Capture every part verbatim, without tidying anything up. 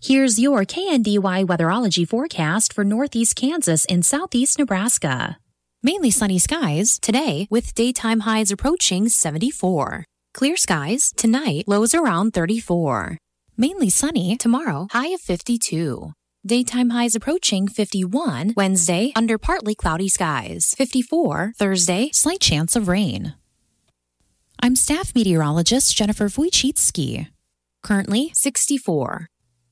Here's your K N D Y weatherology forecast for northeast Kansas and southeast Nebraska. Mainly sunny skies today with daytime highs approaching seventy-four. Clear skies tonight, lows around thirty-four. Mainly sunny tomorrow, high of fifty-two. Daytime highs approaching fifty-one. Wednesday, under partly cloudy skies. fifty-four. Thursday, slight chance of rain. I'm staff meteorologist Jennifer Wojcicki. Currently sixty-four.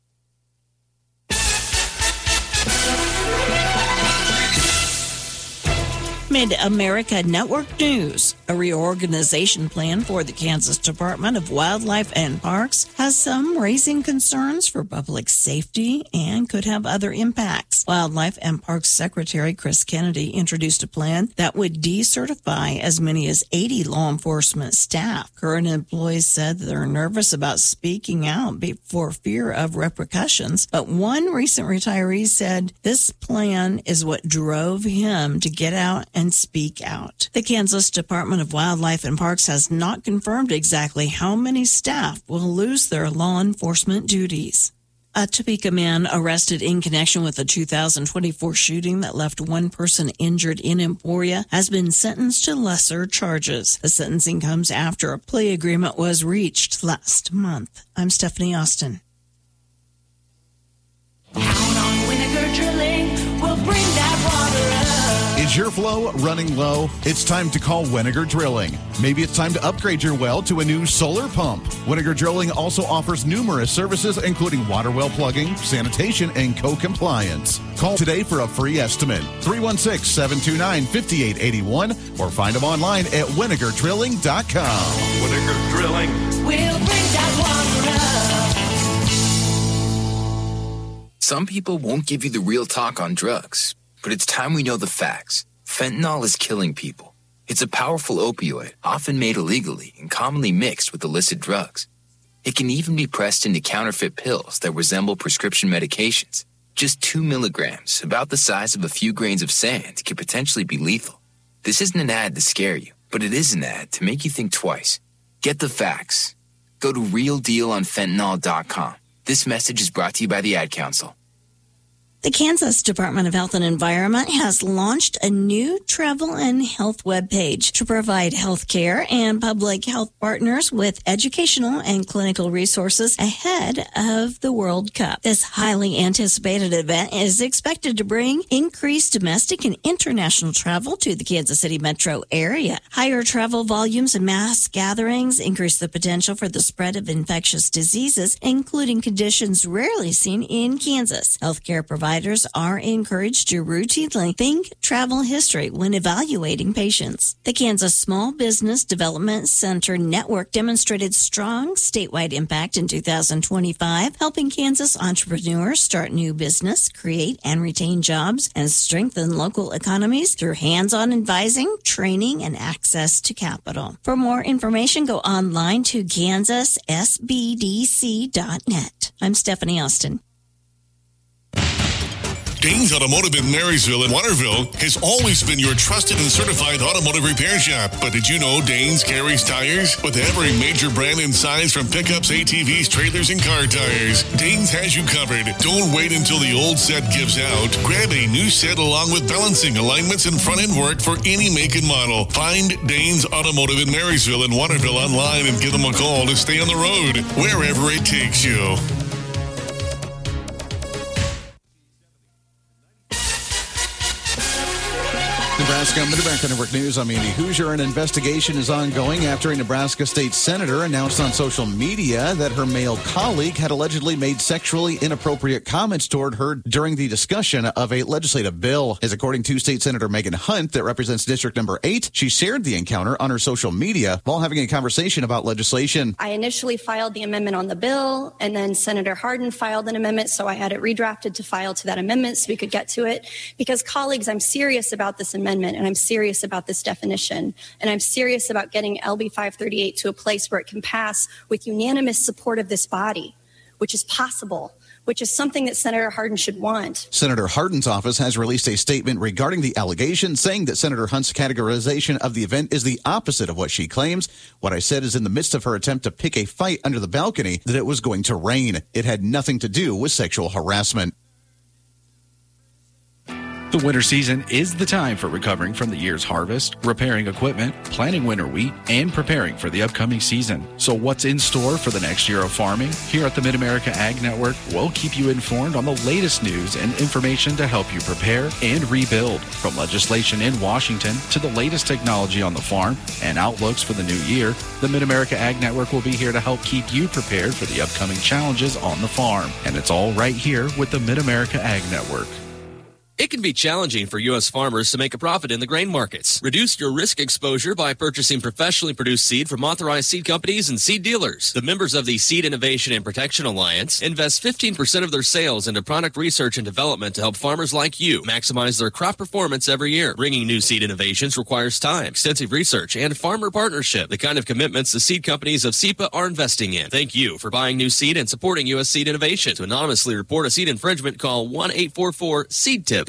Mid-America Network News. A reorganization plan for the Kansas Department of Wildlife and Parks has some raising concerns for public safety and could have other impacts. Wildlife and Parks Secretary Chris Kennedy introduced a plan that would decertify as many as eighty law enforcement staff. Current employees said they're nervous about speaking out for fear of repercussions, but one recent retiree said this plan is what drove him to get out and and speak out. The Kansas Department of Wildlife and Parks has not confirmed exactly how many staff will lose their law enforcement duties. A Topeka man arrested in connection with the two thousand twenty-four shooting that left one person injured in Emporia has been sentenced to lesser charges. The sentencing comes after a plea agreement was reached last month. I'm Stephanie Austin. Count on Vinegar Drilling, we'll bring that water up. Is your flow running low? It's time to call Vinegar Drilling. Maybe it's time to upgrade your well to a new solar pump. Vinegar Drilling also offers numerous services, including water well plugging, sanitation, and co-compliance. Call today for a free estimate. three one six, seven two nine, five eight eight one or find them online at vinegar drilling dot com. Vinegar Drilling. We'll bring that water up. Some people won't give you the real talk on drugs. But it's time we know the facts. Fentanyl is killing people. It's a powerful opioid, often made illegally and commonly mixed with illicit drugs. It can even be pressed into counterfeit pills that resemble prescription medications. Just two milligrams, about the size of a few grains of sand, can potentially be lethal. This isn't an ad to scare you, but it is an ad to make you think twice. Get the facts. Go to real deal on fentanyl dot com. This message is brought to you by the Ad Council. The Kansas Department of Health and Environment has launched a new travel and health webpage to provide health care and public health partners with educational and clinical resources ahead of the World Cup. This highly anticipated event is expected to bring increased domestic and international travel to the Kansas City metro area. Higher travel volumes and mass gatherings increase the potential for the spread of infectious diseases, including conditions rarely seen in Kansas. Healthcare providers Providers are encouraged to routinely think travel history when evaluating patients. The Kansas Small Business Development Center Network demonstrated strong statewide impact in two thousand twenty-five, helping Kansas entrepreneurs start new business, create and retain jobs, and strengthen local economies through hands-on advising, training, and access to capital. For more information, go online to kansas s b d c dot net. I'm Stephanie Austin. Danes Automotive in Marysville and Waterville has always been your trusted and certified automotive repair shop. But did you know Danes carries tires? With every major brand and size from pickups, A T Vs, trailers, and car tires, Danes has you covered. Don't wait until the old set gives out. Grab a new set along with balancing, alignments, and front-end work for any make and model. Find Danes Automotive in Marysville and Waterville online and give them a call to stay on the road, wherever it takes you. Nebraska Mid-America Network News. I'm Andy Hoosier. An investigation is ongoing after a Nebraska state senator announced on social media that her male colleague had allegedly made sexually inappropriate comments toward her during the discussion of a legislative bill. As according to State Senator Megan Hunt, that represents District Number eight, she shared the encounter on her social media while having a conversation about legislation. I initially filed the amendment on the bill, and then Senator Hardin filed an amendment, so I had it redrafted to file to that amendment so we could get to it. Because, colleagues, I'm serious about this amendment. And I'm serious about this definition. And I'm serious about getting L B five thirty-eight to a place where it can pass with unanimous support of this body, which is possible which is something that Senator Hardin should want. Senator Hardin's office has released a statement regarding the allegation, saying that Senator Hunt's categorization of the event is the opposite of what she claims. What I said is in the midst of her attempt to pick a fight under the balcony that it was going to rain. It had nothing to do with sexual harassment. The winter season is the time for recovering from the year's harvest, repairing equipment, planting winter wheat, and preparing for the upcoming season. So what's in store for the next year of farming? Here at the Mid-America Ag Network, we'll keep you informed on the latest news and information to help you prepare and rebuild. From legislation in Washington to the latest technology on the farm and outlooks for the new year, the Mid-America Ag Network will be here to help keep you prepared for the upcoming challenges on the farm. And it's all right here with the Mid-America Ag Network. It can be challenging for U S farmers to make a profit in the grain markets. Reduce your risk exposure by purchasing professionally produced seed from authorized seed companies and seed dealers. The members of the Seed Innovation and Protection Alliance invest fifteen percent of their sales into product research and development to help farmers like you maximize their crop performance every year. Bringing new seed innovations requires time, extensive research, and farmer partnership, the kind of commitments the seed companies of S E P A are investing in. Thank you for buying new seed and supporting U S Seed Innovation. To anonymously report a seed infringement, call one eight four four seed tip.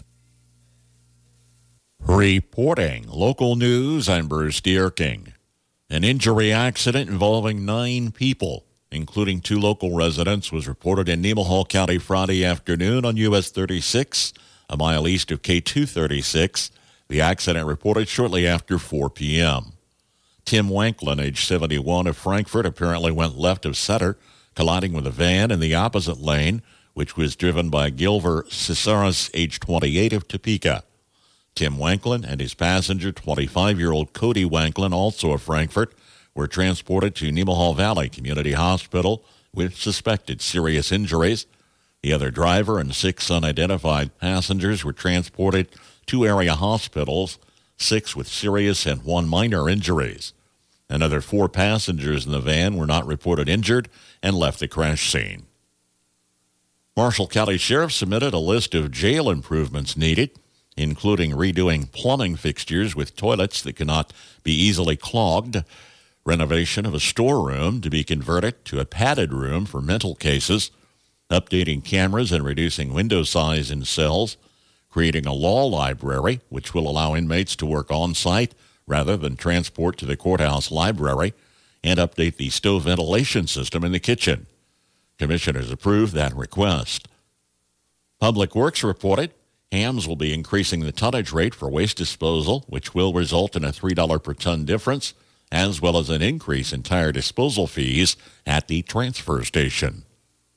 Reporting local news, I'm Bruce Dierking. An injury accident involving nine people, including two local residents, was reported in Nemaha County Friday afternoon on U S thirty-six, a mile east of K two thirty-six. The accident reported shortly after four p.m. Tim Wanklin, age seventy-one, of Frankfort, apparently went left of center, colliding with a van in the opposite lane, which was driven by Gilver Cisaras, age twenty-eight, of Topeka. Tim Wanklin and his passenger, twenty-five-year-old Cody Wanklin, also of Frankfort, were transported to Nemaha Valley Community Hospital with suspected serious injuries. The other driver and six unidentified passengers were transported to area hospitals, six with serious and one minor injuries. Another four passengers in the van were not reported injured and left the crash scene. Marshall County Sheriff submitted a list of jail improvements needed, including redoing plumbing fixtures with toilets that cannot be easily clogged, renovation of a storeroom to be converted to a padded room for mental cases, updating cameras and reducing window size in cells, creating a law library, which will allow inmates to work on-site rather than transport to the courthouse library, and update the stove ventilation system in the kitchen. Commissioners approved that request. Public Works reported Hams will be increasing the tonnage rate for waste disposal, which will result in a three dollars per ton difference, as well as an increase in tire disposal fees at the transfer station.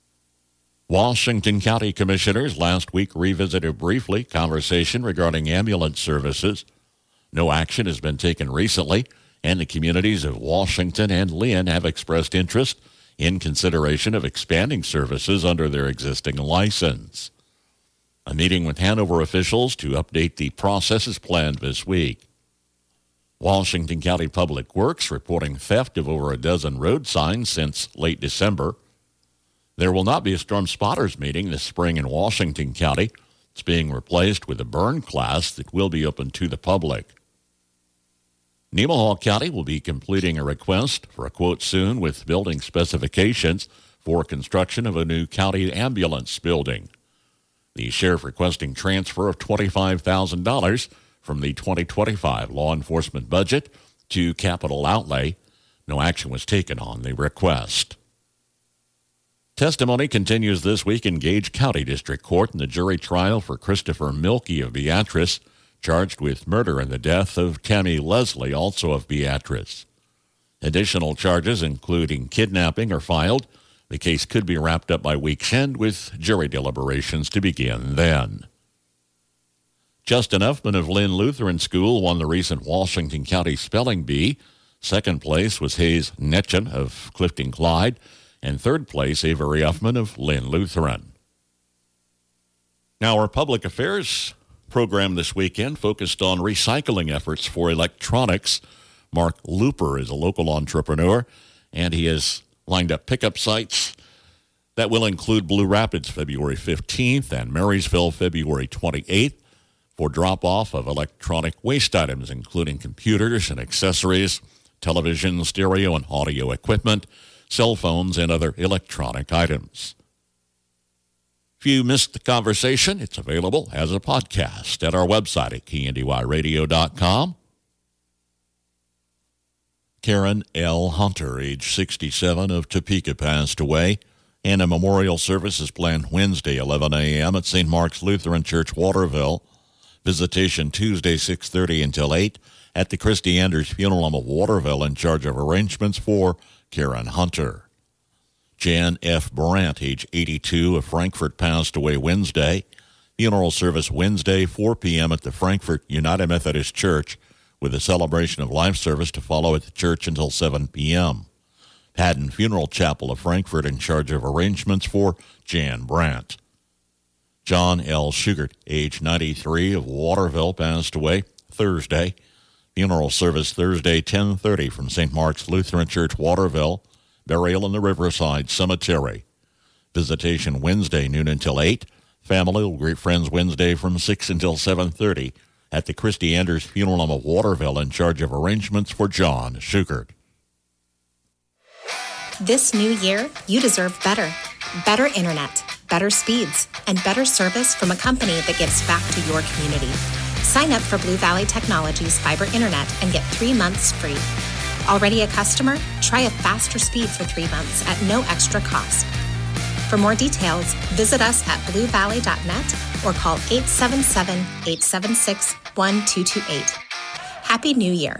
Washington County Commissioners last week revisited briefly conversation regarding ambulance services. No action has been taken recently, and the communities of Washington and Lynn have expressed interest in consideration of expanding services under their existing license. A meeting with Hanover officials to update the process is planned this week. Washington County Public Works reporting theft of over a dozen road signs since late December. There will not be a storm spotters meeting this spring in Washington County. It's being replaced with a burn class that will be open to the public. Nemaha County will be completing a request for a quote soon with building specifications for construction of a new county ambulance building. The sheriff requesting transfer of twenty-five thousand dollars from the twenty twenty-five law enforcement budget to capital outlay. No action was taken on the request. Testimony continues this week in Gage County District Court in the jury trial for Christopher Milkey of Beatrice, charged with murder in the death of Tammy Leslie, also of Beatrice. Additional charges, including kidnapping, are filed. The case could be wrapped up by week's end, with jury deliberations to begin then. Justin Huffman of Lynn Lutheran School won the recent Washington County Spelling Bee. Second place was Hayes Netchen of Clifton Clyde, and third place Avery Huffman of Lynn Lutheran. Now, our public affairs program this weekend focused on recycling efforts for electronics. Mark Looper is a local entrepreneur, and he has lined up pickup sites that will include Blue Rapids February fifteenth and Marysville February twenty-eighth for drop-off of electronic waste items, including computers and accessories, television, stereo, and audio equipment, cell phones, and other electronic items. you missed the conversation, it's available as a podcast at our website at K N D Y radio dot com. Karen L. Hunter, age sixty-seven, of Topeka, passed away, and a memorial service is planned Wednesday, eleven a.m. at Saint Mark's Lutheran Church, Waterville. Visitation Tuesday, six thirty until eight at the Christy Anders Funeral Home of Waterville, in charge of arrangements for Karen Hunter. Jan F. Brandt, age eighty-two, of Frankfort, passed away Wednesday. Funeral service Wednesday, four p.m. at the Frankfort United Methodist Church, with a celebration of life service to follow at the church until seven p.m. Haddon Funeral Chapel of Frankfort, in charge of arrangements for Jan Brandt. John L. Schugert, age ninety-three, of Waterville, passed away Thursday. Funeral service Thursday, ten thirty from Saint Mark's Lutheran Church, Waterville. Burial in the Riverside Cemetery. Visitation Wednesday, noon until eight. Family will greet friends Wednesday from six until seven thirty at the Christy Anders Funeral Home of Waterville, in charge of arrangements for John Schugert. This new year, you deserve better. Better internet, better speeds, and better service from a company that gives back to your community. Sign up for Blue Valley Technologies Fiber Internet and get three months free. Already a customer? Try a faster speed for three months at no extra cost. For more details, visit us at blue valley dot net or call eight seven seven, eight seven six, one two two eight. Happy New Year.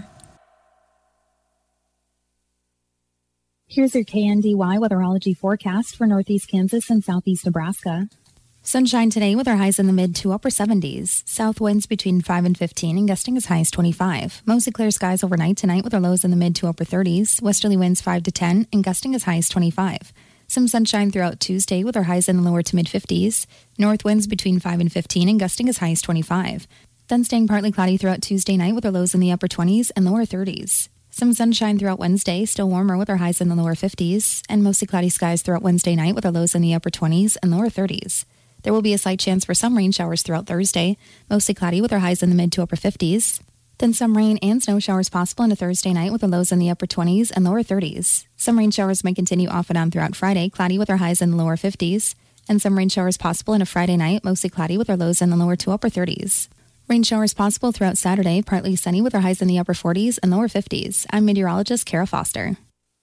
Here's your K N D Y weatherology forecast for northeast Kansas and southeast Nebraska. Sunshine today with our highs in the mid to upper seventies. South winds between five and fifteen and gusting as high as twenty-five. Mostly clear skies overnight tonight with our lows in the mid to upper thirties. Westerly winds five to ten and gusting as high as twenty-five. Some sunshine throughout Tuesday with our highs in the lower to mid fifties. North winds between five and fifteen and gusting as high as twenty-five. Then staying partly cloudy throughout Tuesday night with our lows in the upper twenties and lower thirties. Some sunshine throughout Wednesday, still warmer with our highs in the lower fifties. And mostly cloudy skies throughout Wednesday night with our lows in the upper twenties and lower thirties. There will be a slight chance for some rain showers throughout Thursday, mostly cloudy with our highs in the mid to upper fifties. Then some rain and snow showers possible into Thursday night with our lows in the upper twenties and lower thirties. Some rain showers may continue off and on throughout Friday, cloudy with our highs in the lower fifties. And some rain showers possible into Friday night, mostly cloudy with our lows in the lower to upper thirties. Rain showers possible throughout Saturday, partly sunny with our highs in the upper forties and lower fifties. I'm meteorologist Kara Foster.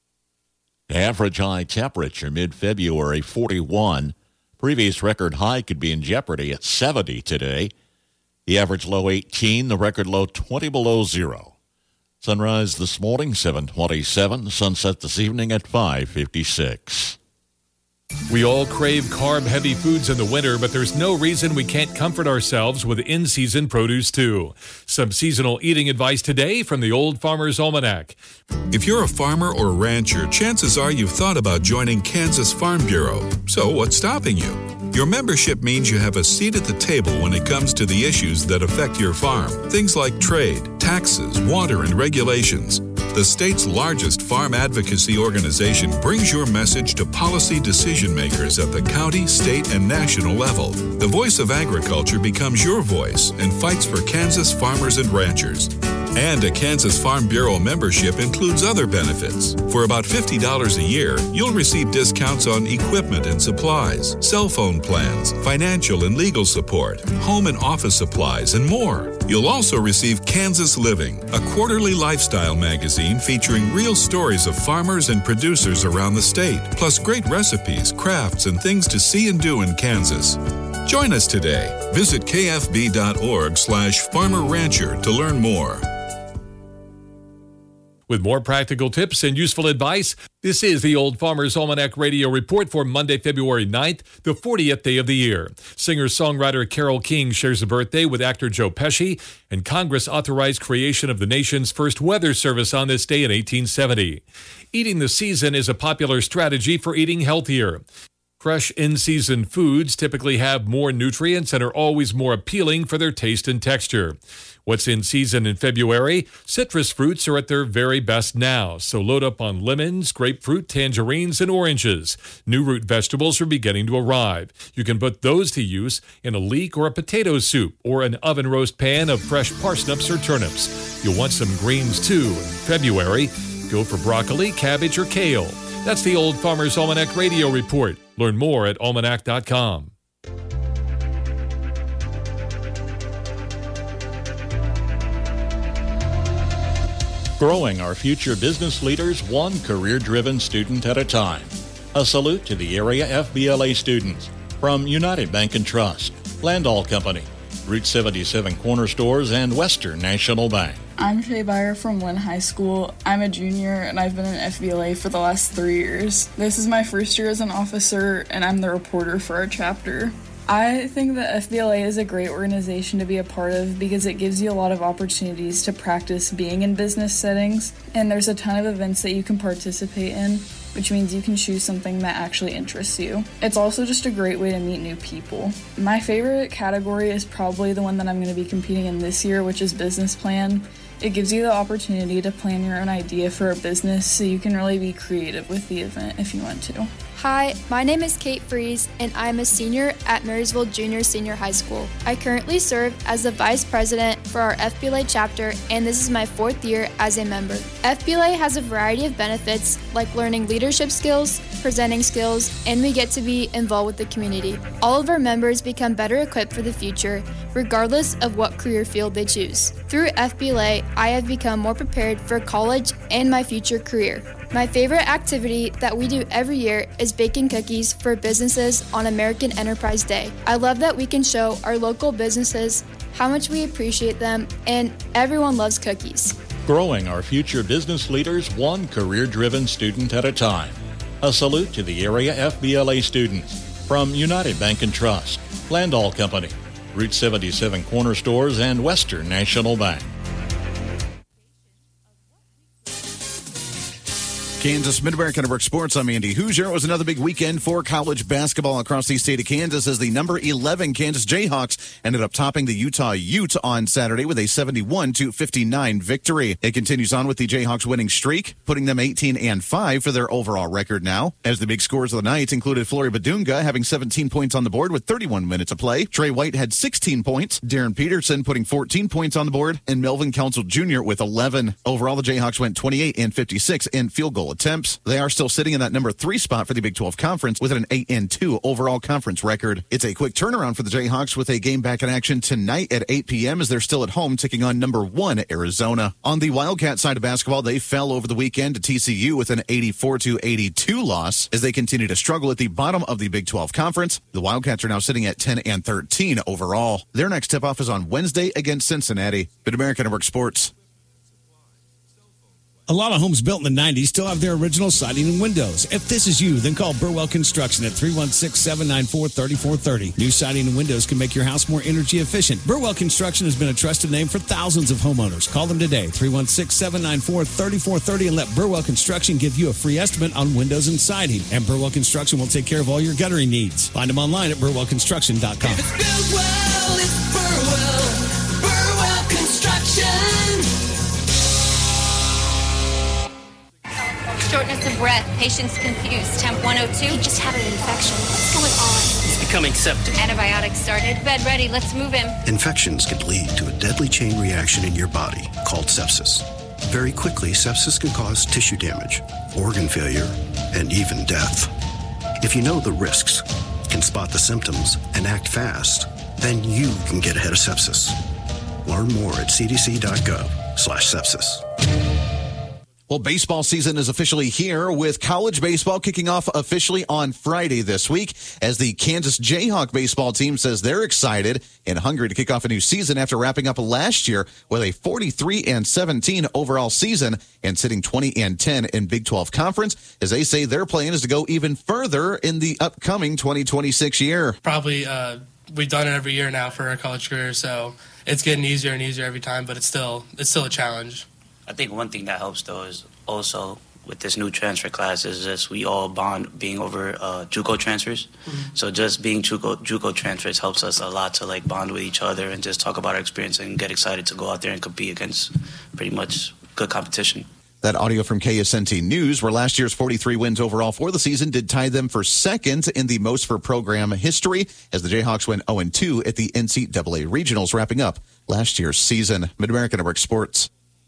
Average high temperature mid-February, forty-one. Previous record high could be in jeopardy at seventy today. The average low eighteen, the record low twenty below zero. Sunrise this morning, seven twenty-seven. Sunset this evening at five fifty-six. We all crave carb-heavy foods in the winter, but there's no reason we can't comfort ourselves with in-season produce, too. Some seasonal eating advice today from the Old Farmer's Almanac. If you're a farmer or rancher, chances are you've thought about joining Kansas Farm Bureau. So what's stopping you? Your membership means you have a seat at the table when it comes to the issues that affect your farm. Things like trade, taxes, water, and regulations. The state's largest farm advocacy organization brings your message to policy decision makers at the county, state, and national level. The voice of agriculture becomes your voice and fights for Kansas farmers and ranchers. And a Kansas Farm Bureau membership includes other benefits. For about fifty dollars a year, you'll receive discounts on equipment and supplies, cell phone plans, financial and legal support, home and office supplies, and more. You'll also receive Kansas Living, a quarterly lifestyle magazine featuring real stories of farmers and producers around the state, plus great recipes, crafts, and things to see and do in Kansas. Join us today. Visit kfb.org slash farmer rancher to learn more. With more practical tips and useful advice, this is the Old Farmer's Almanac Radio Report for Monday, February ninth, the fortieth day of the year. Singer-songwriter Carole King shares a birthday with actor Joe Pesci, and Congress authorized creation of the nation's first weather service on this day in eighteen seventy. Eating the season is a popular strategy for eating healthier. Fresh in-season foods typically have more nutrients and are always more appealing for their taste and texture. What's in season in February? Citrus fruits are at their very best now, so load up on lemons, grapefruit, tangerines, and oranges. New root vegetables are beginning to arrive. You can put those to use in a leek or a potato soup or an oven roast pan of fresh parsnips or turnips. You'll want some greens too in February. Go for broccoli, cabbage, or kale. That's the Old Farmer's Almanac Radio Report. Learn more at almanac dot com. Growing our future business leaders one career-driven student at a time. A salute to the area F B L A students from United Bank and Trust, Landall Company, Route seventy-seven Corner Stores, and Western National Bank. I'm Shay Byer from Lynn High School. I'm a junior and I've been in F B L A for the last three years. This is my first year as an officer and I'm the reporter for our chapter. I think that F B L A is a great organization to be a part of because it gives you a lot of opportunities to practice being in business settings, and there's a ton of events that you can participate in, which means you can choose something that actually interests you. It's also just a great way to meet new people. My favorite category is probably the one that I'm going to be competing in this year, which is business plan. It gives you the opportunity to plan your own idea for a business so you can really be creative with the event if you want to. Hi, my name is Kate Fries, and I'm a senior at Marysville Junior Senior High School. I currently serve as the vice president for our F B L A chapter, and this is my fourth year as a member. F B L A has a variety of benefits like learning leadership skills, presenting skills, and we get to be involved with the community. All of our members become better equipped for the future, regardless of what career field they choose. Through F B L A, I have become more prepared for college and my future career. My favorite activity that we do every year is baking cookies for businesses on American Enterprise Day. I love that we can show our local businesses how much we appreciate them, and everyone loves cookies. Growing our future business leaders one career-driven student at a time. A salute to the area F B L A students from United Bank and Trust, Landall Company, Route seventy-seven Corner Stores, and Western National Bank. Kansas Mid-America Network Sports. I'm Andy Hoosier. It was another big weekend for college basketball across the state of Kansas as the number eleven Kansas Jayhawks ended up topping the Utah Ute on Saturday with a seventy-one to fifty-nine victory. It continues on with the Jayhawks winning streak, putting them eighteen and five for their overall record now. As the big scores of the night included Flory Badunga having seventeen points on the board with thirty-one minutes to play. Trey White had sixteen points. Darren Peterson putting fourteen points on the board, and Melvin Council Junior with eleven. Overall, the Jayhawks went twenty-eight and fifty-six in field goal attempts. They are still sitting in that number three spot for the Big twelve Conference with an eight and two overall conference record. It's a quick turnaround for the Jayhawks with a game back in action tonight at eight p.m. as they're still at home taking on number one Arizona. On the Wildcat side of basketball, they fell over the weekend to T C U with an eighty-four to eighty-two loss as they continue to struggle at the bottom of the Big twelve Conference. The Wildcats are now sitting at ten and thirteen overall. Their next tip-off is on Wednesday against Cincinnati. Mid-America Network Sports. A lot of homes built in the nineties still have their original siding and windows. If this is you, then call Burwell Construction at three one six, seven nine four, three four three zero. New siding and windows can make your house more energy efficient. Burwell Construction has been a trusted name for thousands of homeowners. Call them today, three one six, seven nine four, three four three zero, and let Burwell Construction give you a free estimate on windows and siding. And Burwell Construction will take care of all your guttering needs. Find them online at burwell construction dot com. If it's built well, it's Burwell. Burwell Construction. Shortness of breath, patients confused, temp one oh two. He just had an infection. What's going on? He's becoming septic. Antibiotics started. Bed ready. Let's move him. Infections can lead to a deadly chain reaction in your body called sepsis. Very quickly, sepsis can cause tissue damage, organ failure, and even death. If you know the risks, can spot the symptoms, and act fast, then you can get ahead of sepsis. Learn more at c d c dot gov slash sepsis. Well, baseball season is officially here with college baseball kicking off officially on Friday this week as the Kansas Jayhawk baseball team says they're excited and hungry to kick off a new season after wrapping up last year with a forty-three and seventeen overall season and sitting twenty and ten in Big twelve Conference, as they say their plan is to go even further in the upcoming twenty twenty-six year. Probably uh, we've done it every year now for our college career, so it's getting easier and easier every time, but it's still it's still a challenge. I think one thing that helps, though, is also with this new transfer class is just we all bond being over uh, JUCO transfers. Mm-hmm. So just being JUCO, JUCO transfers helps us a lot to like bond with each other and just talk about our experience and get excited to go out there and compete against pretty much good competition. That audio from K S N T News, where last year's forty-three wins overall for the season did tie them for second in the most for program history, as the Jayhawks went oh and two at the N C double A Regionals, wrapping up last year's season. Mid-America Network Sports.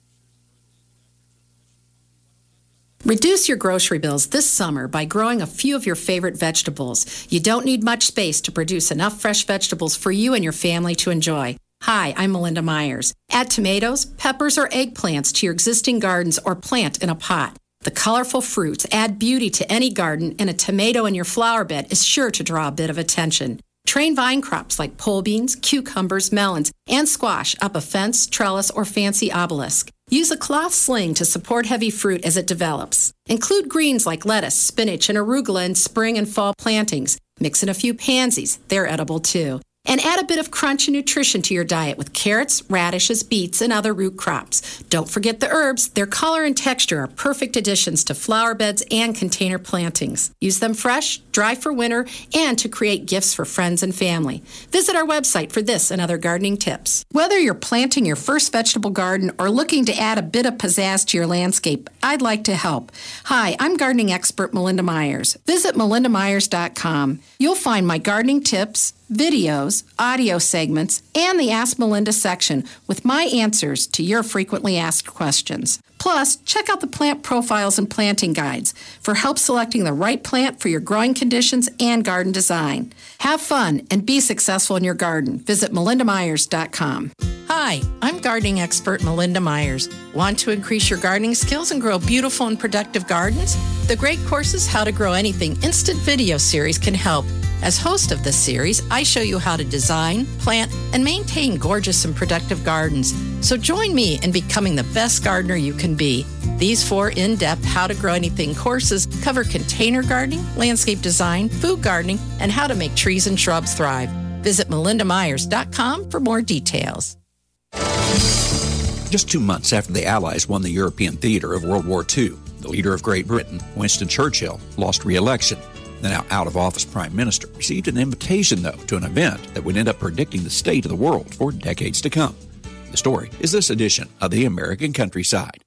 Reduce your grocery bills this summer by growing a few of your favorite vegetables. You don't need much space to produce enough fresh vegetables for you and your family to enjoy. Hi, I'm Melinda Myers. Add tomatoes, peppers, or eggplants to your existing gardens or plant in a pot. The colorful fruits add beauty to any garden, and a tomato in your flower bed is sure to draw a bit of attention. Train vine crops like pole beans, cucumbers, melons, and squash up a fence, trellis, or fancy obelisk. Use a cloth sling to support heavy fruit as it develops. Include greens like lettuce, spinach, and arugula in spring and fall plantings. Mix in a few pansies. They're edible too. And add a bit of crunch and nutrition to your diet with carrots, radishes, beets, and other root crops. Don't forget the herbs. Their color and texture are perfect additions to flower beds and container plantings. Use them fresh, dry for winter, and to create gifts for friends and family. Visit our website for this and other gardening tips. Whether you're planting your first vegetable garden or looking to add a bit of pizzazz to your landscape, I'd like to help. Hi, I'm gardening expert Melinda Myers. Visit melinda myers dot com. You'll find my gardening tips, videos, audio segments, and the Ask Melinda section with my answers to your frequently asked questions. Plus, check out the plant profiles and planting guides for help selecting the right plant for your growing conditions and garden design. Have fun and be successful in your garden. Visit melinda myers dot com. Hi, I'm gardening expert Melinda Myers. Want to increase your gardening skills and grow beautiful and productive gardens? The Great Courses How to Grow Anything Instant Video series can help. As host of this series, I show you how to design, plant, and maintain gorgeous and productive gardens. So join me in becoming the best gardener you can be. These four in-depth How to Grow Anything courses cover container gardening, landscape design, food gardening, and how to make trees and shrubs thrive. Visit melinda myers dot com for more details. Just two months after the Allies won the European theater of World War Two, the leader of Great Britain, Winston Churchill, lost re-election. The now out-of-office prime minister received an invitation, though, to an event that would end up predicting the state of the world for decades to come. The story is this edition of The American Countryside.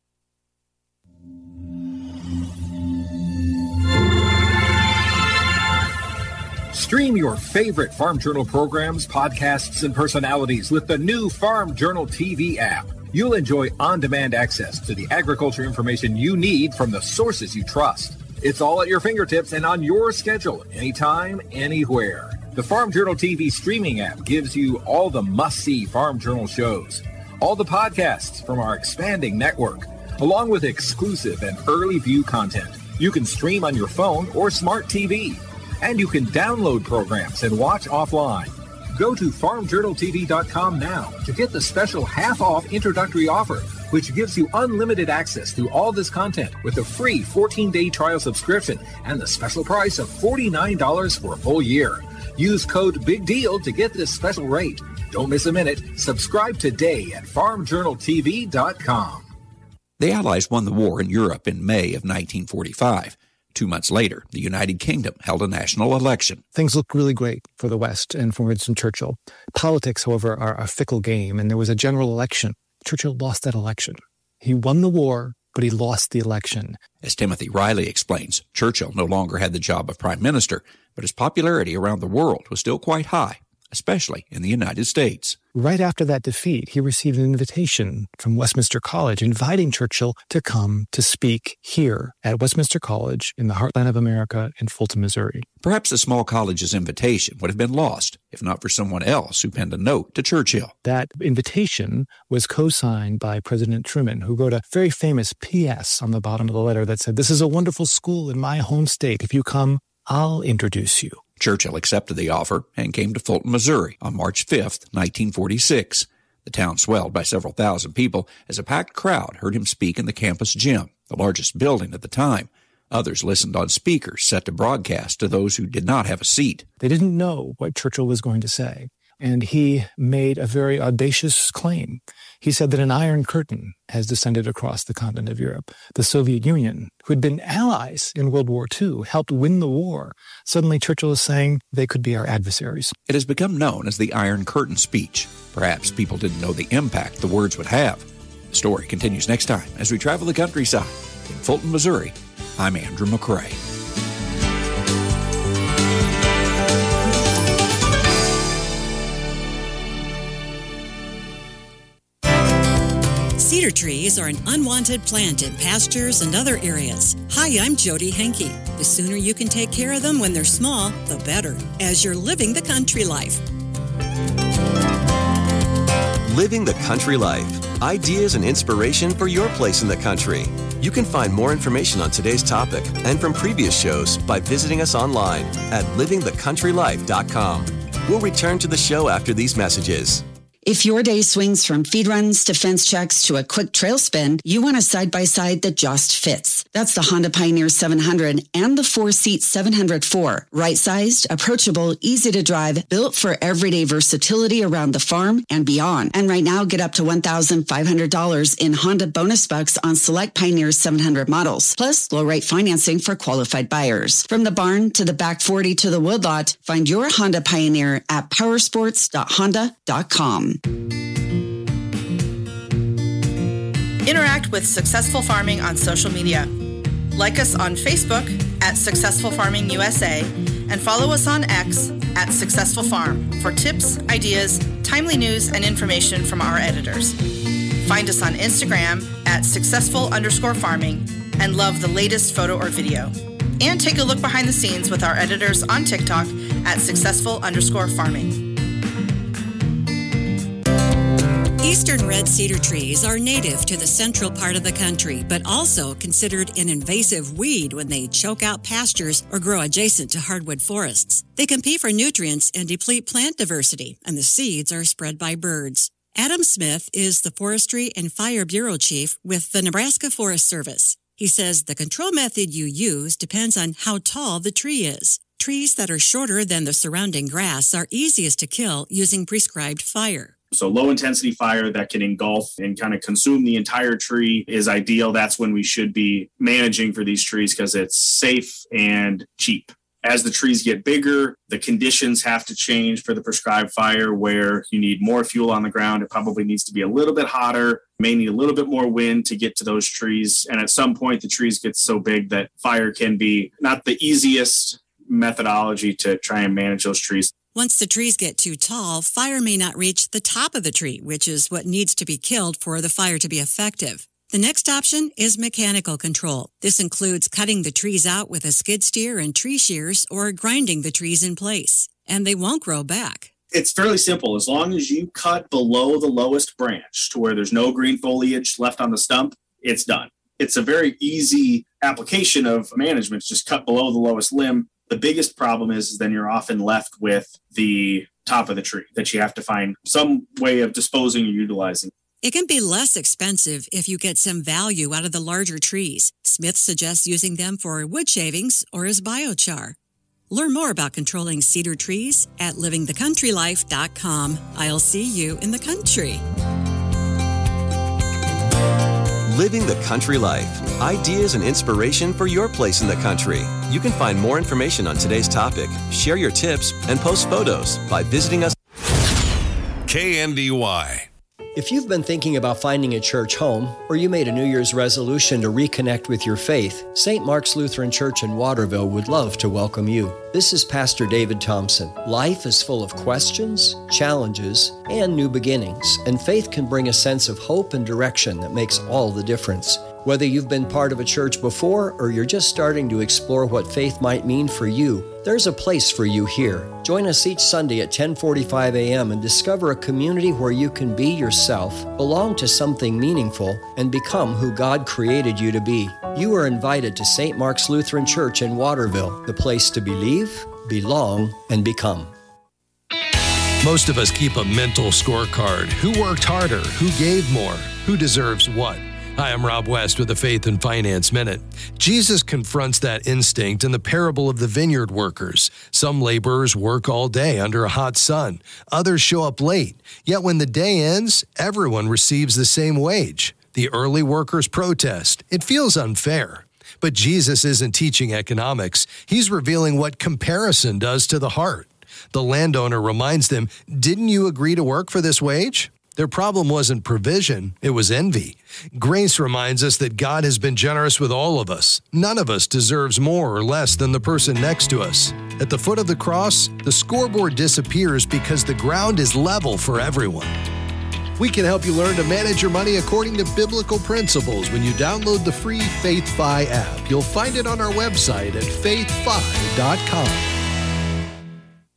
Stream your favorite Farm Journal programs, podcasts, and personalities with the new Farm Journal T V app. You'll enjoy on-demand access to the agriculture information you need from the sources you trust. It's all at your fingertips and on your schedule, anytime, anywhere. The Farm Journal T V streaming app gives you all the must-see Farm Journal shows, all the podcasts from our expanding network, along with exclusive and early view content. You can stream on your phone or smart T V, and you can download programs and watch offline. Go to farm journal t v dot com now to get the special half-off introductory offer, which gives you unlimited access to all this content with a free fourteen-day trial subscription and the special price of forty-nine dollars for a full year. Use code BIGDEAL to get this special rate. Don't miss a minute. Subscribe today at farm journal t v dot com. The Allies won the war in Europe in May of nineteen forty-five. Two months later, the United Kingdom held a national election. Things look really great for the West and for Winston Churchill. Politics, however, are a fickle game, and there was a general election. Churchill lost that election. He won the war, but he lost the election. As Timothy Riley explains, Churchill no longer had the job of prime minister, but his popularity around the world was still quite high, especially in the United States. Right after that defeat, he received an invitation from Westminster College inviting Churchill to come to speak here at Westminster College in the heartland of America in Fulton, Missouri. Perhaps the small college's invitation would have been lost if not for someone else who penned a note to Churchill. That invitation was co-signed by President Truman, who wrote a very famous P S on the bottom of the letter that said, "This is a wonderful school in my home state. If you come, I'll introduce you." Churchill accepted the offer and came to Fulton, Missouri on March fifth, nineteen forty-six. The town swelled by several thousand people as a packed crowd heard him speak in the campus gym, the largest building at the time. Others listened on speakers set to broadcast to those who did not have a seat. They didn't know what Churchill was going to say, and he made a very audacious claim. He said that an iron curtain has descended across the continent of Europe. The Soviet Union, who had been allies in World War Two, helped win the war. Suddenly, Churchill is saying they could be our adversaries. It has become known as the Iron Curtain speech. Perhaps people didn't know the impact the words would have. The story continues next time as we travel the countryside. In Fulton, Missouri, I'm Andrew McCrae. Cedar trees are an unwanted plant in pastures and other areas. Hi, I'm Jody Henke. The sooner you can take care of them when they're small, the better, as you're living the country life. Living the Country Life. Ideas and inspiration for your place in the country. You can find more information on today's topic and from previous shows by visiting us online at living the country life dot com. We'll return to the show after these messages. If your day swings from feed runs to fence checks to a quick trail spin, you want a side-by-side that just fits. That's the Honda Pioneer seven hundred and the four-seat seven hundred four. Right-sized, approachable, easy to drive, built for everyday versatility around the farm and beyond. And right now, get up to one thousand five hundred dollars in Honda bonus bucks on select Pioneer seven hundred models, plus low-rate financing for qualified buyers. From the barn to the back forty to the woodlot, find your Honda Pioneer at powersports dot honda dot com. Interact with Successful Farming on social media. Like us on Facebook at Successful Farming U S A and follow us on X at Successful Farm for tips, ideas, timely news, and information from our editors. Find us on Instagram at successful underscore farming and love the latest photo or video. And take a look behind the scenes with our editors on TikTok at successful underscore farming. Eastern red cedar trees are native to the central part of the country, but also considered an invasive weed when they choke out pastures or grow adjacent to hardwood forests. They compete for nutrients and deplete plant diversity, and the seeds are spread by birds. Adam Smith is the Forestry and Fire Bureau Chief with the Nebraska Forest Service. He says the control method you use depends on how tall the tree is. Trees that are shorter than the surrounding grass are easiest to kill using prescribed fire. So low intensity fire that can engulf and kind of consume the entire tree is ideal. That's when we should be managing for these trees because it's safe and cheap. As the trees get bigger, the conditions have to change for the prescribed fire where you need more fuel on the ground. It probably needs to be a little bit hotter, may need a little bit more wind to get to those trees. And at some point, the trees get so big that fire can be not the easiest methodology to try and manage those trees. Once the trees get too tall, fire may not reach the top of the tree, which is what needs to be killed for the fire to be effective. The next option is mechanical control. This includes cutting the trees out with a skid steer and tree shears or grinding the trees in place, and they won't grow back. It's fairly simple. As long as you cut below the lowest branch to where there's no green foliage left on the stump, it's done. It's a very easy application of management. Just cut below the lowest limb. The biggest problem is, is then you're often left with the top of the tree that you have to find some way of disposing or utilizing. It can be less expensive if you get some value out of the larger trees. Smith suggests using them for wood shavings or as biochar. Learn more about controlling cedar trees at living the country life dot com. I'll see you in the country. Living the Country Life. Ideas and inspiration for your place in the country. You can find more information on today's topic, share your tips, and post photos by visiting us. K N D Y. If you've been thinking about finding a church home, or you made a New Year's resolution to reconnect with your faith, Saint Mark's Lutheran Church in Waterville would love to welcome you. This is Pastor David Thompson. Life is full of questions, challenges, and new beginnings, and faith can bring a sense of hope and direction that makes all the difference. Whether you've been part of a church before or you're just starting to explore what faith might mean for you, there's a place for you here. Join us each Sunday at ten forty-five a.m. and discover a community where you can be yourself, belong to something meaningful, and become who God created you to be. You are invited to Saint Mark's Lutheran Church in Waterville, the place to believe, belong, and become. Most of us keep a mental scorecard. Who worked harder? Who gave more? Who deserves what? Hi, I'm Rob West with the Faith and Finance Minute. Jesus confronts that instinct in the parable of the vineyard workers. Some laborers work all day under a hot sun. Others show up late. Yet when the day ends, everyone receives the same wage. The early workers protest. It feels unfair. But Jesus isn't teaching economics. He's revealing what comparison does to the heart. The landowner reminds them, "Didn't you agree to work for this wage?" Their problem wasn't provision, it was envy. Grace reminds us that God has been generous with all of us. None of us deserves more or less than the person next to us. At the foot of the cross, the scoreboard disappears because the ground is level for everyone. We can help you learn to manage your money according to biblical principles when you download the free FaithFi app. You'll find it on our website at faith fi dot com.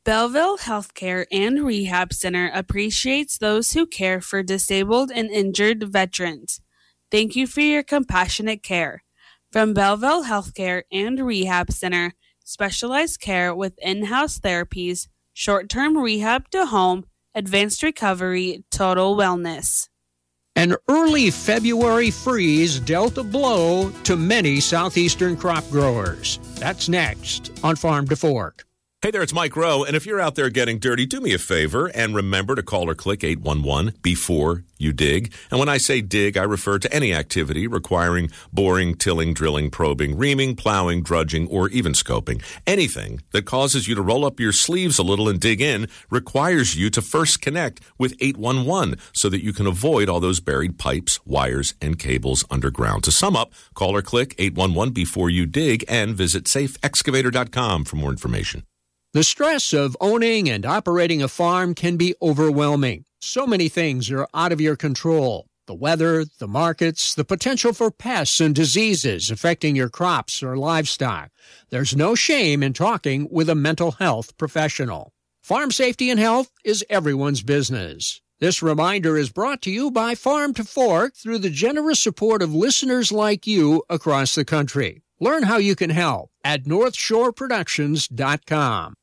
Belleville Healthcare and Rehab Center appreciates those who care for disabled and injured veterans. Thank you for your compassionate care. From Belleville Healthcare and Rehab Center, specialized care with in-house therapies, short-term rehab to home, advanced recovery, total wellness. An early February freeze dealt a blow to many southeastern crop growers. That's next on Farm to Fork. Hey there, it's Mike Rowe, and if you're out there getting dirty, do me a favor and remember to call or click eight one one before you dig. And when I say dig, I refer to any activity requiring boring, tilling, drilling, probing, reaming, plowing, drudging, or even scoping. Anything that causes you to roll up your sleeves a little and dig in requires you to first connect with eight one one so that you can avoid all those buried pipes, wires, and cables underground. To sum up, call or click eight one one before you dig and visit safe excavator dot com for more information. The stress of owning and operating a farm can be overwhelming. So many things are out of your control. The weather, the markets, the potential for pests and diseases affecting your crops or livestock. There's no shame in talking with a mental health professional. Farm safety and health is everyone's business. This reminder is brought to you by Farm to Fork through the generous support of listeners like you across the country. Learn how you can help at north shore productions dot com.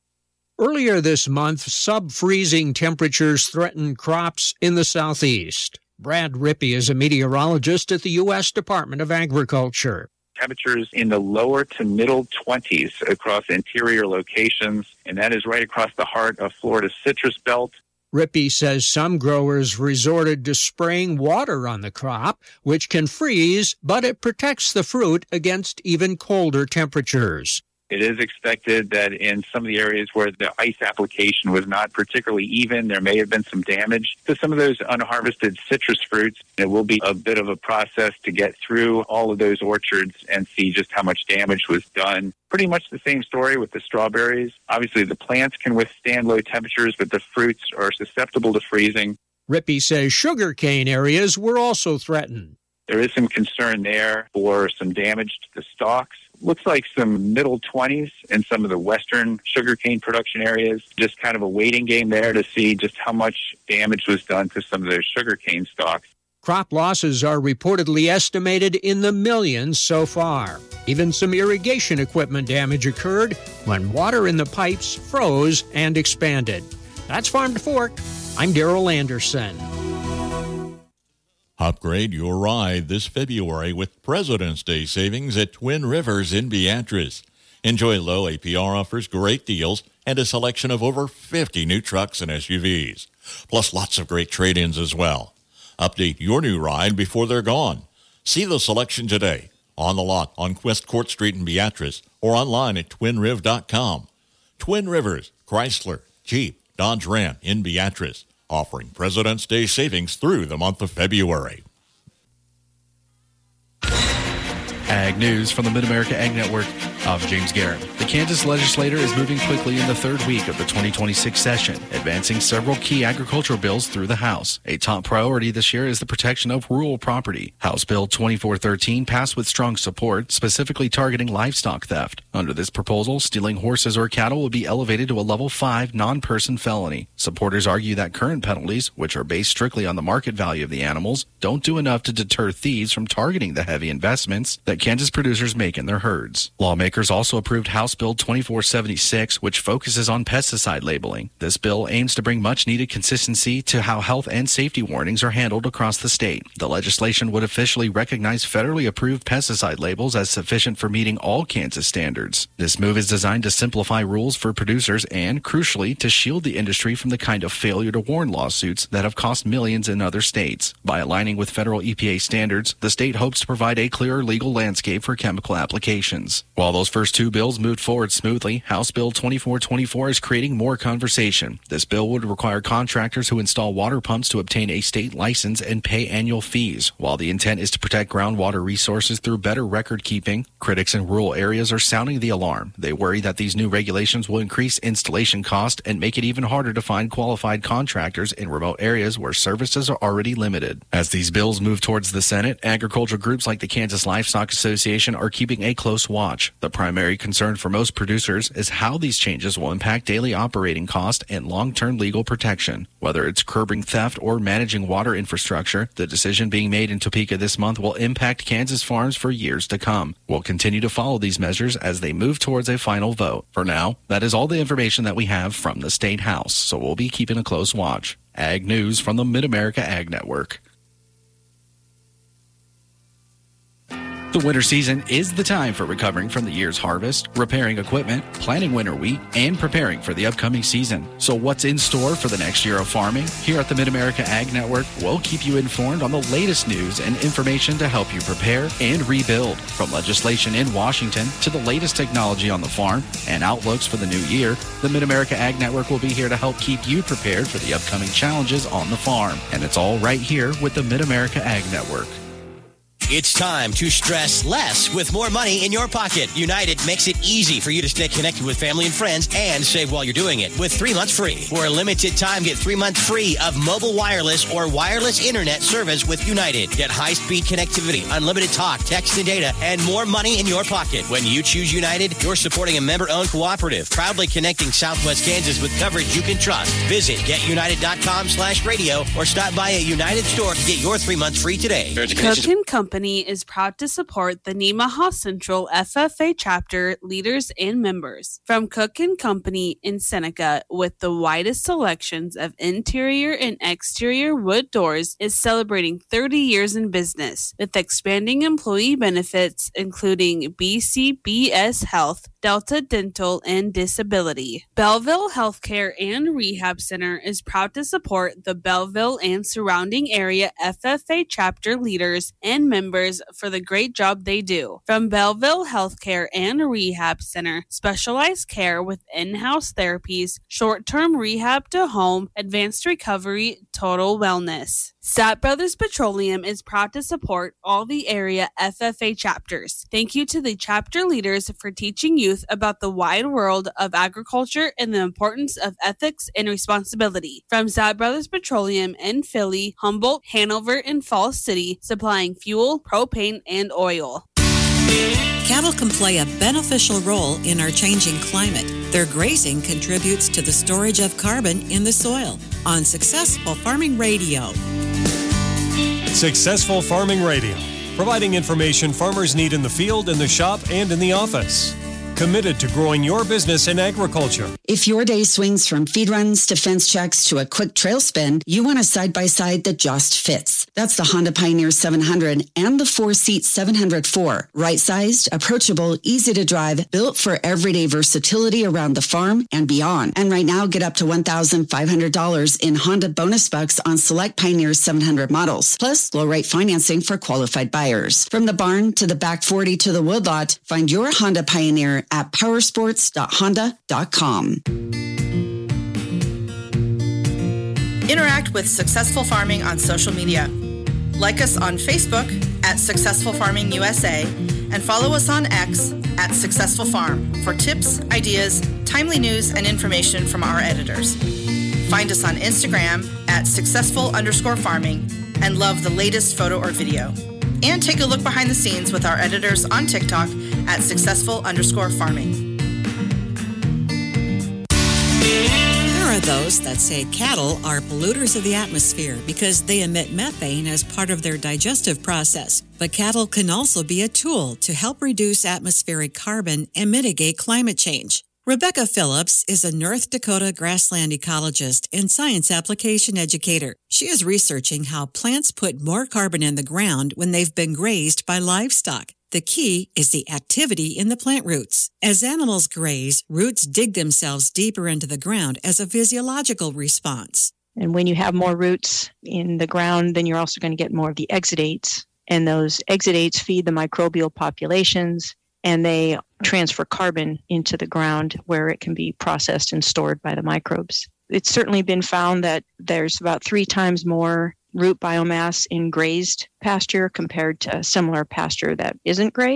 Earlier this month, sub-freezing temperatures threatened crops in the southeast. Brad Rippey is a meteorologist at the U S Department of Agriculture. Temperatures in the lower to middle twenties across interior locations, and that is right across the heart of Florida's citrus belt. Rippey says some growers resorted to spraying water on the crop, which can freeze, but it protects the fruit against even colder temperatures. It is expected that in some of the areas where the ice application was not particularly even, there may have been some damage to some of those unharvested citrus fruits. It will be a bit of a process to get through all of those orchards and see just how much damage was done. Pretty much the same story with the strawberries. Obviously, the plants can withstand low temperatures, but the fruits are susceptible to freezing. Rippey says sugarcane areas were also threatened. There is some concern there for some damage to the stalks. Looks like some middle twenties in some of the western sugarcane production areas. Just kind of a waiting game there to see just how much damage was done to some of those sugarcane stalks. Crop losses are reportedly estimated in the millions so far. Even some irrigation equipment damage occurred when water in the pipes froze and expanded. That's Farm to Fork. I'm Darrell Anderson. Upgrade your ride this February with President's Day savings at Twin Rivers in Beatrice. Enjoy low A P R offers, great deals, and a selection of over fifty new trucks and S U Vs. Plus lots of great trade-ins as well. Update your new ride before they're gone. See the selection today on the lot on Quest Court Street in Beatrice or online at twin riv dot com. Twin Rivers, Chrysler, Jeep, Dodge Ram in Beatrice, offering President's Day savings through the month of February. Ag News from the Mid-America Ag Network. I'm James Garrett. The Kansas legislature is moving quickly in the third week of the twenty twenty-six session, advancing several key agricultural bills through the House. A top priority this year is the protection of rural property. House Bill twenty-four thirteen passed with strong support, specifically targeting livestock theft. Under this proposal, stealing horses or cattle will be elevated to a level five non-person felony. Supporters argue that current penalties, which are based strictly on the market value of the animals, don't do enough to deter thieves from targeting the heavy investments that Kansas producers make in their herds. Lawmakers also approved House Bill twenty-four seventy-six, which focuses on pesticide labeling. This bill aims to bring much-needed consistency to how health and safety warnings are handled across the state. The legislation would officially recognize federally approved pesticide labels as sufficient for meeting all Kansas standards. This move is designed to simplify rules for producers and, crucially, to shield the industry from the kind of failure to warn lawsuits that have cost millions in other states. By aligning with federal E P A standards, the state hopes to provide a clearer legal landscape for chemical applications. While those first two bills moved forward smoothly, House Bill twenty-four twenty-four is creating more conversation. This bill would require contractors who install water pumps to obtain a state license and pay annual fees. While the intent is to protect groundwater resources through better record keeping, critics in rural areas are sounding the alarm. They worry that these new regulations will increase installation costs and make it even harder to find qualified contractors in remote areas where services are already limited. As these bills move towards the Senate, agricultural groups like the Kansas Livestock Association are keeping a close watch. The primary concern for most producers is how these changes will impact daily operating cost and long-term legal protection. Whether it's curbing theft or managing water infrastructure, the decision being made in Topeka this month will impact Kansas farms for years to come. We'll continue to follow these measures as they move towards a final vote. For now, that is all the information that we have from the State House, so we'll be keeping a close watch. Ag News from the Mid-America Ag Network. The winter season is the time for recovering from the year's harvest, repairing equipment, planting winter wheat, and preparing for the upcoming season. So what's in store for the next year of farming? Here at the Mid-America Ag Network, we'll keep you informed on the latest news and information to help you prepare and rebuild. From legislation in Washington to the latest technology on the farm and outlooks for the new year, the Mid-America Ag Network will be here to help keep you prepared for the upcoming challenges on the farm. And it's all right here with the Mid-America Ag Network. It's time to stress less with more money in your pocket. United makes it easy for you to stay connected with family and friends and save while you're doing it with three months free. For a limited time, get three months free of mobile wireless or wireless internet service with United. Get high-speed connectivity, unlimited talk, text, and data, and more money in your pocket. When you choose United, you're supporting a member-owned cooperative, proudly connecting Southwest Kansas with coverage you can trust. Visit getunited.com slash radio or stop by a United store to get your three months free today. Cook and Company is proud to support the Nemaha Central F F A chapter leaders and members. From Cook and Company in Seneca, with the widest selections of interior and exterior wood doors, is celebrating thirty years in business with expanding employee benefits including B C B S Health, Delta Dental, and Disability. Belleville Healthcare and Rehab Center is proud to support the Belleville and surrounding area F F A chapter leaders and members for the great job they do. From Belleville Healthcare and Rehab Center, specialized care with in-house therapies, short-term rehab to home, advanced recovery, total wellness. Stat Brothers Petroleum is proud to support all the area F F A chapters. Thank you to the chapter leaders for teaching youth about the wide world of agriculture and the importance of ethics and responsibility. From Stat Brothers Petroleum in Philly, Humboldt, Hanover, and Falls City, supplying fuel, propane, and oil. Cattle can play a beneficial role in our changing climate. Their grazing contributes to the storage of carbon in the soil. On Successful Farming Radio. Successful Farming Radio, providing information farmers need in the field, in the shop, and in the office. Committed to growing your business in agriculture. If your day swings from feed runs to fence checks to a quick trail spin, you want a side-by-side that just fits. That's the Honda Pioneer seven hundred and the four-seat seven hundred four. Right-sized, approachable, easy to drive, built for everyday versatility around the farm and beyond. And right now, get up to one thousand five hundred dollars in Honda bonus bucks on select Pioneer seven hundred models, plus low-rate financing for qualified buyers. From the barn to the back forty to the woodlot, find your Honda Pioneer at powersports dot honda dot com. Interact with Successful Farming on social media. Like us on Facebook at Successful Farming U S A and follow us on X at Successful Farm for tips, ideas, timely news, and information from our editors. Find us on Instagram at successful underscore farming and love the latest photo or video. And take a look behind the scenes with our editors on TikTok at successful underscore farming. There are those that say cattle are polluters of the atmosphere because they emit methane as part of their digestive process. But cattle can also be a tool to help reduce atmospheric carbon and mitigate climate change. Rebecca Phillips is a North Dakota grassland ecologist and science application educator. She is researching how plants put more carbon in the ground when they've been grazed by livestock. The key is the activity in the plant roots. As animals graze, roots dig themselves deeper into the ground as a physiological response. And when you have more roots in the ground, then you're also going to get more of the exudates. And those exudates feed the microbial populations, and they transfer carbon into the ground where it can be processed and stored by the microbes. It's certainly been found that there's about three times more root biomass in grazed pasture compared to a similar pasture that isn't grazed.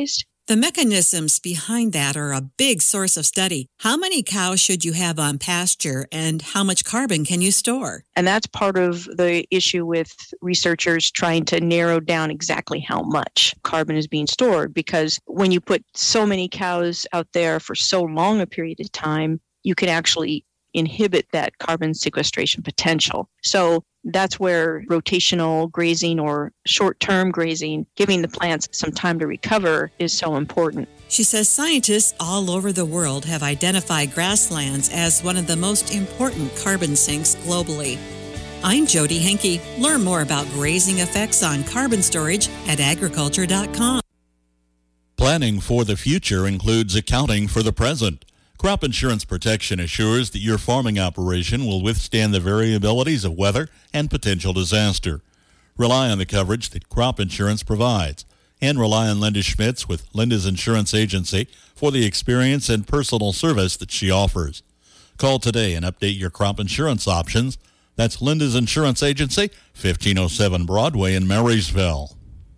The mechanisms behind that are a big source of study. How many cows should you have on pasture, and how much carbon can you store? And that's part of the issue with researchers trying to narrow down exactly how much carbon is being stored, because when you put so many cows out there for so long a period of time, you can actually inhibit that carbon sequestration potential. So that's where rotational grazing or short-term grazing, giving the plants some time to recover, is so important. She says scientists all over the world have identified grasslands as one of the most important carbon sinks globally. I'm Jody Henke. Learn more about grazing effects on carbon storage at agriculture dot com. Planning for the future includes accounting for the present. Crop insurance protection assures that your farming operation will withstand the variabilities of weather and potential disaster. Rely on the coverage that crop insurance provides, and rely on Linda Schmitz with Linda's Insurance Agency for the experience and personal service that she offers. Call today and update your crop insurance options. That's Linda's Insurance Agency, fifteen oh seven Broadway in Marysville.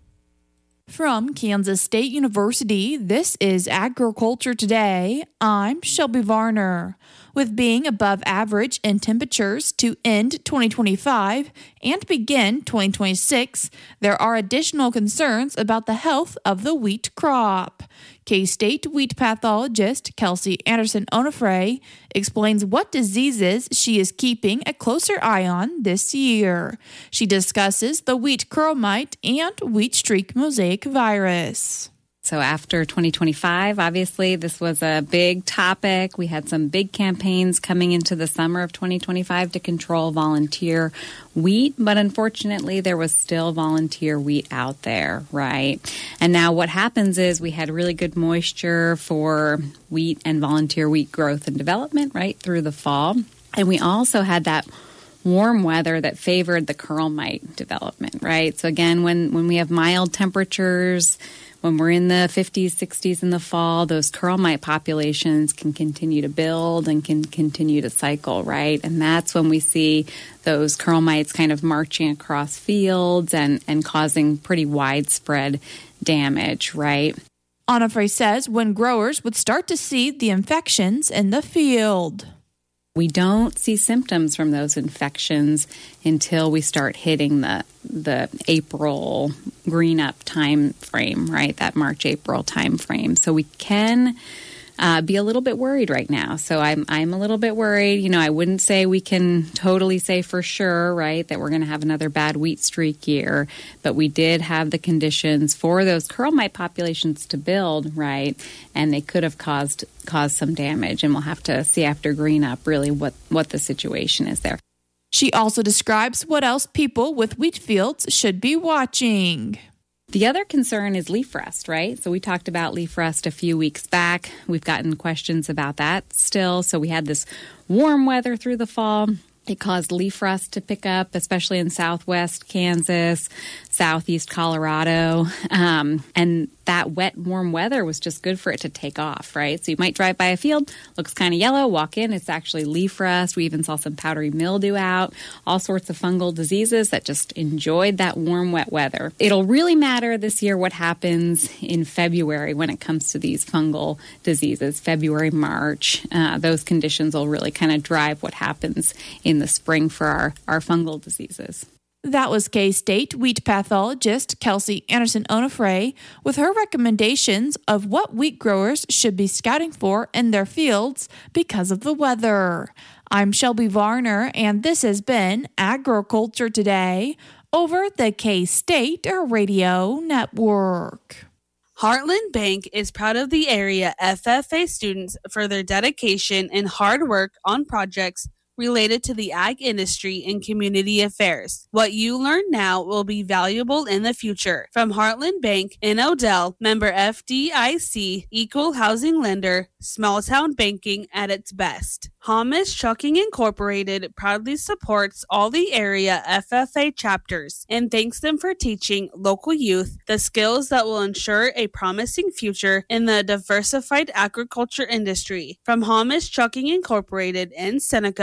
From Kansas State University, this is Agriculture Today. I'm Shelby Varner. With being above average in temperatures to end twenty twenty-five and begin twenty twenty-six, there are additional concerns about the health of the wheat crop. K-State wheat pathologist Kelsey Anderson-Onofre explains what diseases she is keeping a closer eye on this year. She discusses the wheat curl mite and wheat streak mosaic virus. So after twenty twenty-five, obviously, this was a big topic. We had some big campaigns coming into the summer of twenty twenty-five to control volunteer wheat, but unfortunately, there was still volunteer wheat out there, right? And now what happens is we had really good moisture for wheat and volunteer wheat growth and development, right, through the fall. And we also had that warm weather that favored the curl mite development, right? So again, when, when we have mild temperatures, when we're in the fifties, sixties in the fall, those curl mite populations can continue to build and can continue to cycle, right? And that's when we see those curl mites kind of marching across fields and, and causing pretty widespread damage, right? Onofre says when growers would start to see the infections in the field. We don't see symptoms from those infections until we start hitting the the April green up time frame, right? That March, April time frame. So we can uh, be a little bit worried right now. So I'm I'm a little bit worried. You know, I wouldn't say we can totally say for sure, right, that we're going to have another bad wheat streak year, but we did have the conditions for those curl mite populations to build, right, and they could have caused caused some damage, and we'll have to see after green up really what, what the situation is there. She also describes what else people with wheat fields should be watching. The other concern is leaf rust, right? So we talked about leaf rust a few weeks back. We've gotten questions about that still. So we had this warm weather through the fall. It caused leaf rust to pick up, especially in southwest Kansas, southeast Colorado. Um, and that wet, warm weather was just good for it to take off, right? So you might drive by a field, looks kind of yellow, walk in, it's actually leaf rust. We even saw some powdery mildew out, all sorts of fungal diseases that just enjoyed that warm, wet weather. It'll really matter this year what happens in February when it comes to these fungal diseases. February, March, uh, those conditions will really kind of drive what happens in the spring for our, our fungal diseases. That was K-State wheat pathologist Kelsey Anderson-Onofre with her recommendations of what wheat growers should be scouting for in their fields because of the weather. I'm Shelby Varner, and this has been Agriculture Today over the K-State Radio Network. Heartland Bank is proud of the area F F A students for their dedication and hard work on projects related to the ag industry and community affairs. What you learn now will be valuable in the future. From Heartland Bank in Odell, member F D I C, equal housing lender, small town banking at its best. Hamish Trucking Incorporated proudly supports all the area F F A chapters and thanks them for teaching local youth the skills that will ensure a promising future in the diversified agriculture industry. From Hamish Trucking Incorporated in Seneca,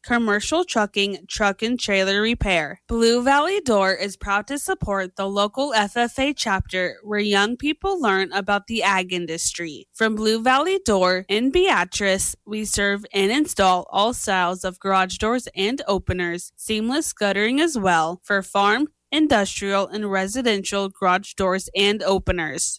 commercial trucking, truck and trailer repair. Blue Valley Door is proud to support the local F F A chapter where young people learn about the ag industry. From Blue Valley Door in Beatrice, we serve and install all styles of garage doors and openers, seamless guttering as well for farm, industrial, and residential garage doors and openers.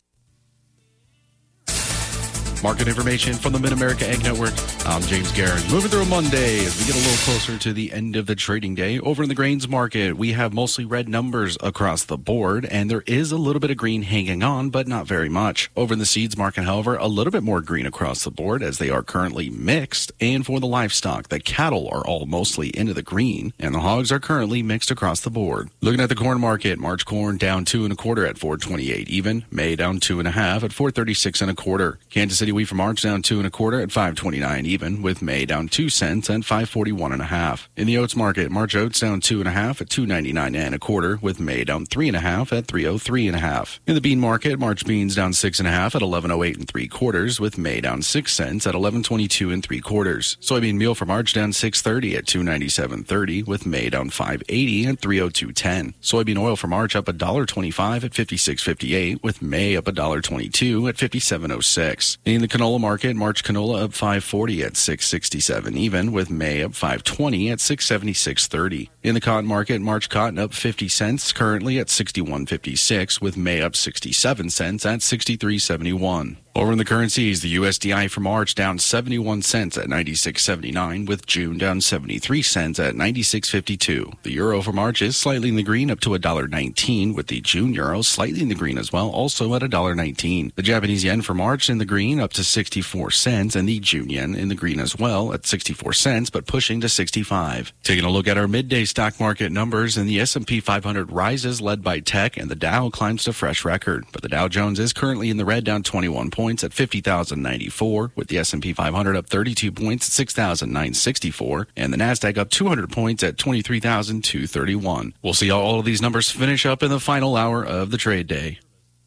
Market information from the Mid-America Ag Network. I'm James Guerin. Moving through Monday as we get a little closer to the end of the trading day. Over in the grains market, we have mostly red numbers across the board, and there is a little bit of green hanging on, but not very much. Over in the seeds market, however, a little bit more green across the board as they are currently mixed. And for the livestock, the cattle are all mostly into the green, and the hogs are currently mixed across the board. Looking at the corn market, March corn down two and a quarter at four twenty-eight even. May down two and a half at four thirty-six and a quarter. Kansas City wheat for March down two and a quarter at five twenty-nine even, with May down two cents at five forty-one and a half. In the oats market, March oats down two and a half at two ninety-nine and a quarter, with May down three and a half at three oh three and a half. In the bean market, March beans down six and a half at eleven oh eight and three quarters, with May down six cents at eleven twenty-two and three quarters. Soybean meal for March down six thirty at two ninety-seven thirty, with May down five eighty and three oh two ten. Soybean oil for March up one twenty-five at fifty-six fifty-eight, with May up one twenty-two at fifty-seven oh six. In the canola market, March canola up five forty at six sixty-seven even, with May up five twenty at six seventy-six thirty. In the cotton market, March cotton up fifty cents, currently at sixty-one fifty-six, with May up sixty-seven cents at sixty-three seventy-one. Over in the currencies, the U S D I for March down seventy-one cents at ninety-six seventy-nine, with June down seventy-three cents at ninety-six fifty-two. The euro for March is slightly in the green, up to one dollar nineteen, with the June euro slightly in the green as well, also at one dollar nineteen. The Japanese yen for March in the green, up to sixty-four cents, and the June yen in the green as well at sixty-four cents, but pushing to sixty-five. Taking a look at our midday stock market numbers, and the S and P five hundred rises, led by tech, and the Dow climbs to fresh record. But the Dow Jones is currently in the red, down twenty-one points at fifty thousand ninety-four, with the S and P five hundred up thirty-two points at six thousand nine hundred sixty-four, and the NASDAQ up two hundred points at twenty-three thousand two hundred thirty-one. We'll see how all of these numbers finish up in the final hour of the trade day.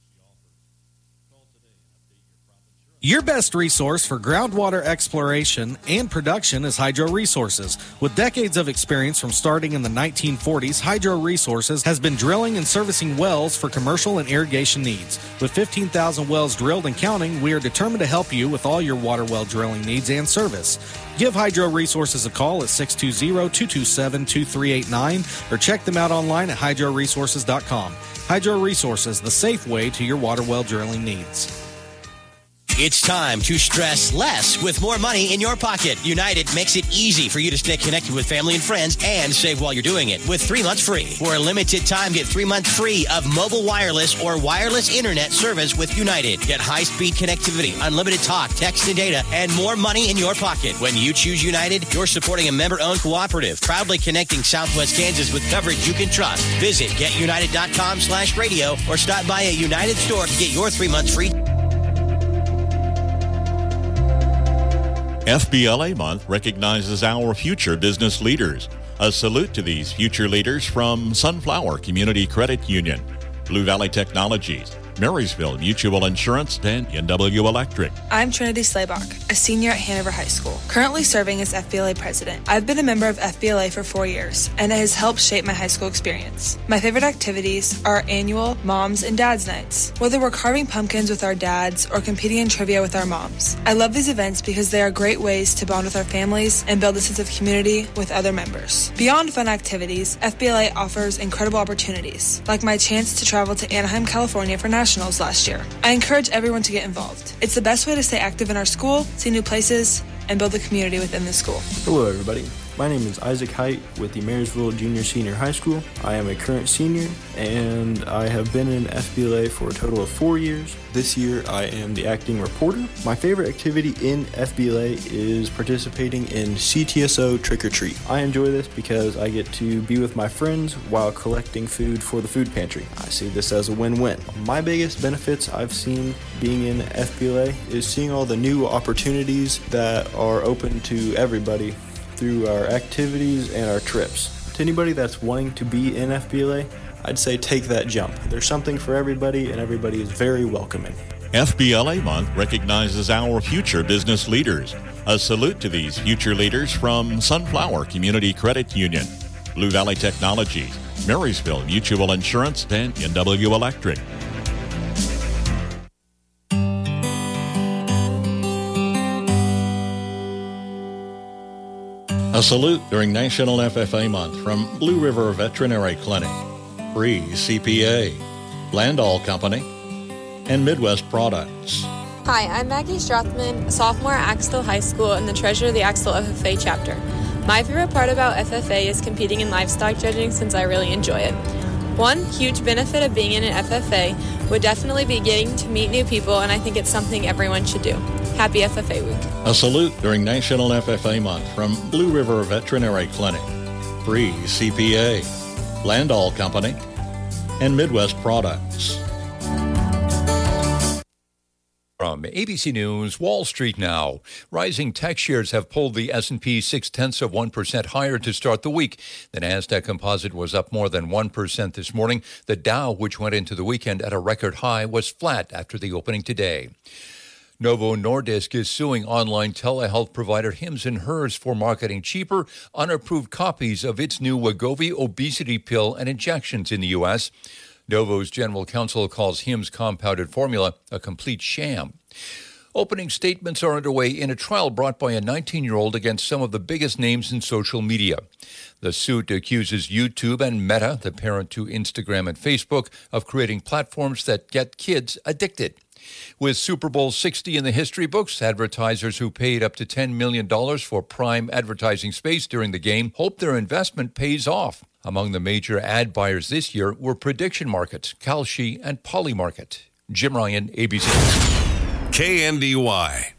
Your best resource for groundwater exploration and production is Hydro Resources. With decades of experience from starting in the nineteen forties, Hydro Resources has been drilling and servicing wells for commercial and irrigation needs. With fifteen thousand wells drilled and counting, we are determined to help you with all your water well drilling needs and service. Give Hydro Resources a call at six two zero, two two seven, two three eight nine or check them out online at hydro resources dot com. Hydro Resources, the safe way to your water well drilling needs. It's time to stress less with more money in your pocket. United makes it easy for you to stay connected with family and friends and save while you're doing it with three months free. For a limited time, get three months free of mobile wireless or wireless internet service with United. Get high-speed connectivity, unlimited talk, text, and data, and more money in your pocket. When you choose United, you're supporting a member-owned cooperative, proudly connecting Southwest Kansas with coverage you can trust. Visit get united dot com slash radio or stop by a United store to get your three months free. F B L A Month recognizes our future business leaders. A salute to these future leaders from Sunflower Community Credit Union, Blue Valley Technologies, Marysville Mutual Insurance, and N W Electric. I'm Trinity Slaybach, a senior at Hanover High School, currently serving as F B L A president. I've been a member of F B L A for four years, and it has helped shape my high school experience. My favorite activities are our annual Moms and Dads Nights, whether we're carving pumpkins with our dads or competing in trivia with our moms. I love these events because they are great ways to bond with our families and build a sense of community with other members. Beyond fun activities, F B L A offers incredible opportunities, like my chance to travel to Anaheim, California for nationals last year. I encourage everyone to get involved. It's the best way to stay active in our school, see new places, and build a community within the school. Hello everybody. My name is Isaac Height with the Marysville Junior Senior High School. I am a current senior and I have been in F B L A for a total of four years. This year I am the acting reporter. My favorite activity in F B L A is participating in C T S O Trick or Treat. I enjoy this because I get to be with my friends while collecting food for the food pantry. I see this as a win-win. My biggest benefits I've seen being in F B L A is seeing all the new opportunities that are open to everybody through our activities and our trips. To anybody that's wanting to be in F B L A, I'd say take that jump. There's something for everybody and everybody is very welcoming. F B L A Month recognizes our future business leaders. A salute to these future leaders from Sunflower Community Credit Union, Blue Valley Technologies, Marysville Mutual Insurance, and N W Electric. A salute during National F F A Month from Blue River Veterinary Clinic, Free C P A, Landall Company, and Midwest Products. Hi, I'm Maggie Strothman, a sophomore at Axtell High School and the treasurer of the Axtell F F A chapter. My favorite part about F F A is competing in livestock judging since I really enjoy it. One huge benefit of being in an F F A would definitely be getting to meet new people, and I think it's something everyone should do. Happy F F A Week. A salute during National F F A Month from Blue River Veterinary Clinic, Free C P A, Landall Company, and Midwest Products. From A B C News, Wall Street now. Rising tech shares have pulled the S and P six-tenths of one percent higher to start the week. The NASDAQ Composite was up more than one percent this morning. The Dow, which went into the weekend at a record high, was flat after the opening today. Novo Nordisk is suing online telehealth provider Hims and Hers for marketing cheaper, unapproved copies of its new Wegovy obesity pill and injections in the U S Novo's general counsel calls Hims' compounded formula a complete sham. Opening statements are underway in a trial brought by a nineteen-year-old against some of the biggest names in social media. The suit accuses YouTube and Meta, the parent to Instagram and Facebook, of creating platforms that get kids addicted. With Super Bowl sixty in the history books, advertisers who paid up to ten million dollars for prime advertising space during the game hope their investment pays off. Among the major ad buyers this year were Prediction Markets, Kalshi, and Polymarket. Jim Ryan, A B C. K N D Y.